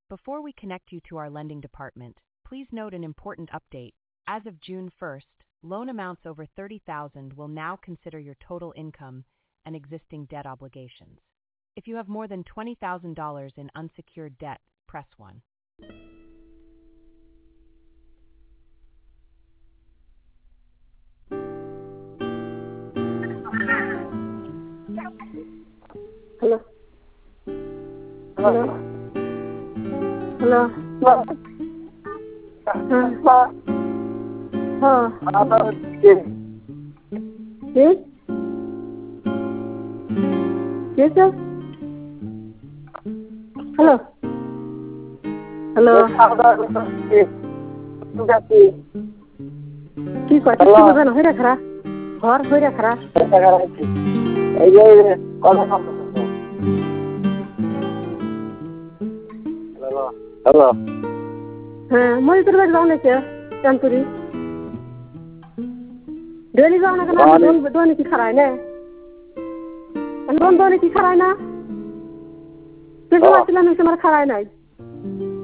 Before we connect you to our lending department, please note an important update. As of June 1st, loan amounts over $30,000 will now consider your total income and existing debt obligations. If you have more than $20,000 in unsecured debt, press 1. Hello. Hello. Hello. Yes. Yes, sir. Hello. Hello. কি কয় কি বুঝানো হইরা খারা ঘর হইরা খারা এই যে কথা হ্যালো হ্যাঁ মই তোর বাড়ি যাও নাকি চান্তুরি ডেলি যাও না কেন দোনে কি খারায় না দোনে কি খারায় না তুই আসলে আমি তোমার খারায় নাই